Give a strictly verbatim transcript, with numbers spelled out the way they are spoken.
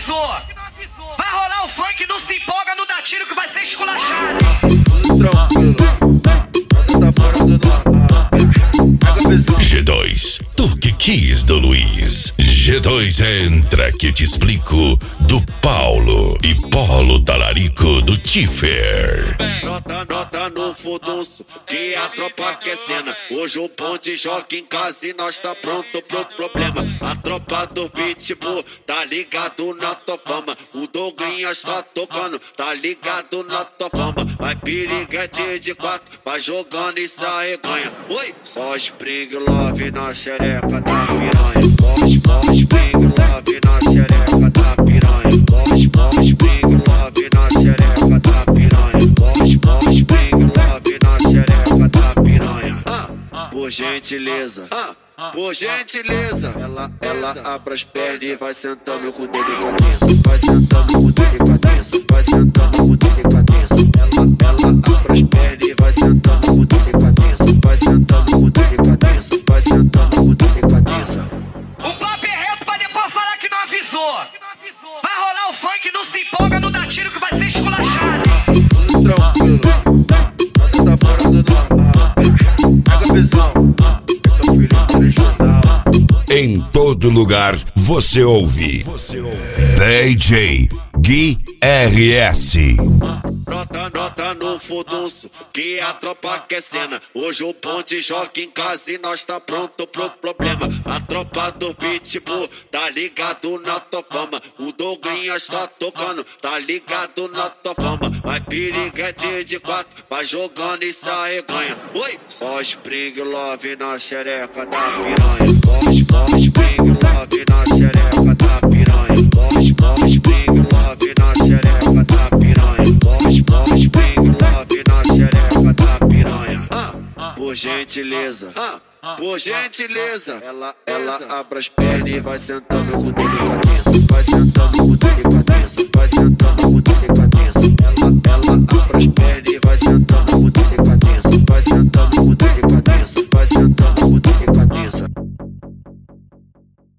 avisou. Vai rolar o funk, não se empolga, não dá tiro que vai ser esculachado. G dois, tu que quis do Luiz. G dois entra que eu te explico do Paulo e Polo Talarico do Tiffer. Nota, nota no furdunço, que a tropa quer cena. Hoje o ponte joga em casa e nós tá pronto pro problema. A tropa do Pitbull tá ligado na tua fama. O Douglinhas tá tocando, tá ligado na tua fama. Vai piriguete de quatro, vai jogando e sai ganha. Oi, só Spring Love na xereca da piranha. Pós, pós, Spring Love na xereca da piranha. Pós, pós, Spring Love na xereca da piranha. Pós, pós, Spring Love na xereca da piranha. Ah, por gentileza, ah, por gentileza. Ela, ela abre as pernas e vai sentando com delicadeza. Vai sentando com delicadeza. Vai sentando com delicadeza. Ela, ela abre as pernas e vai sentando com delicadeza. Vai sentando com delicadeza. Vai sentando com delicadeza. O papo é reto pra depois falar que não avisou. Vai rolar o funk, não se empolga, não dá tiro que vai ser esculachado. Tranquilo, nada tá fora do normal. Pega a visão, esse é o filho regional. Em todo lugar você ouve, você ouve. D J Gui R S. Nota, nota no furdunço, que a tropa quer cena. Hoje o ponte joga em casa e nós tá pronto pro problema. A tropa do Pitbull tá ligado na tua fama. O Douglinhas tá tocando, tá ligado na tua fama. Vai piriguete de quatro, vai jogando e sai ganha. Oi, só Spring Love na xereca da piranha. Pós, pós, Spring Love na xereca da piranha. Pós, pós, Spring Love na xereca da piranha. Pós, pós, Spring Love na xereca da piranha. Ah, por gentileza, ah, por gentileza. Ela, ela abre as pernas e vai sentando com delicadeza. Vai sentando com delicadeza. Vai sentando com